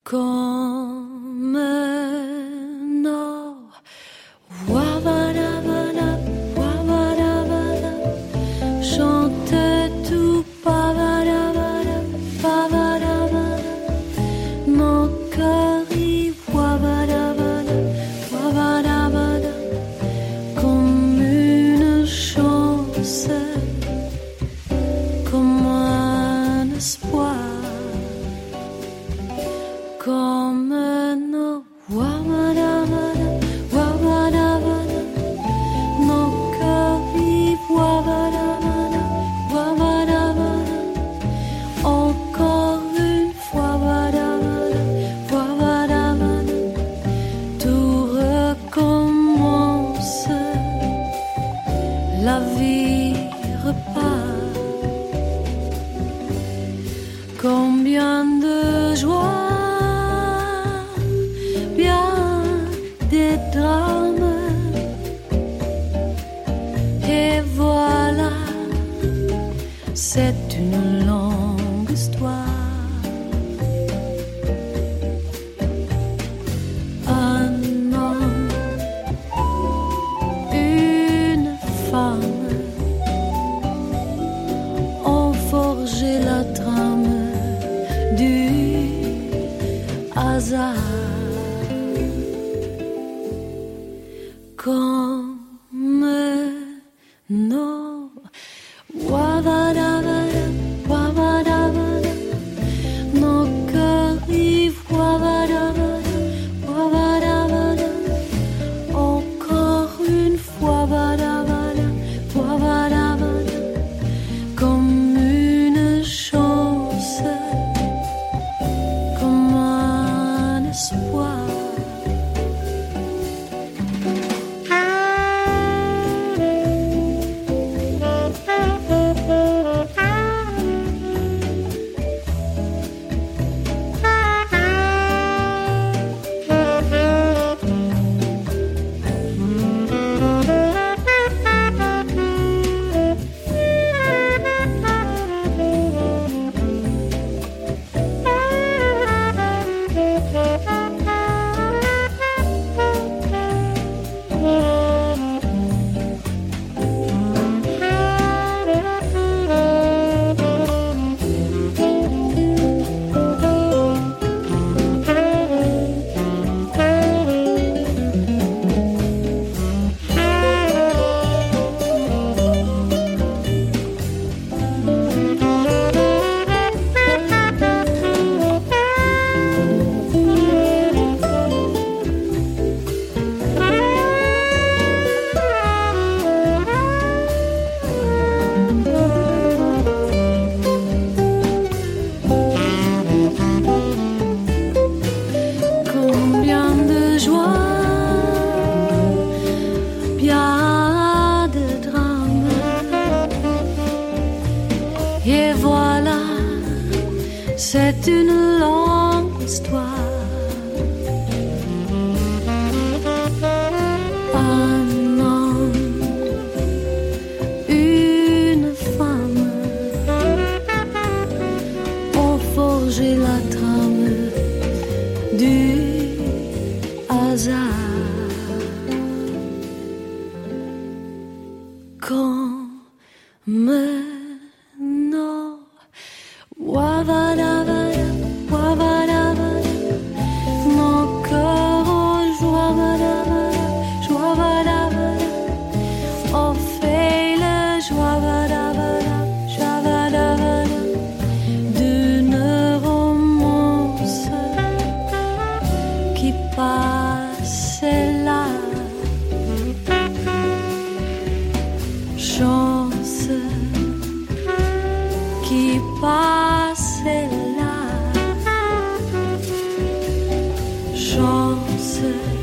comme nord. Wabadabada, wabadabada, chante tout pavadabada, pavadabada, nos cœurs y wabadabada, wabadabada, comme une chance, comme un espoir. Comme nos wabadabada, wabadabada, nos cœurs vivent wabadabada, wabadabada, encore une fois wabadabada, wabadabada, tout recommence, la vie repart. Combien de joie, des drames, et voilà, c'est une longue histoire. Un homme, une femme ont forgé la trame du hasard. Comme nos wabadabada, wabadabada, nos cœurs vivent wabadabada, wabadabada, encore une fois wabadabada, wabadabada, comme une chance, comme un espoir. Et voilà, c'est une longue histoire. Un homme, une femme ont forgé la trame du hasard. Comme no wabadabada, wabadabada, nos cœurs wabadabada, wabadabada, on fait le wabadabada, wabadabada, d'une romance qui passe là. Chance qui passe là, chance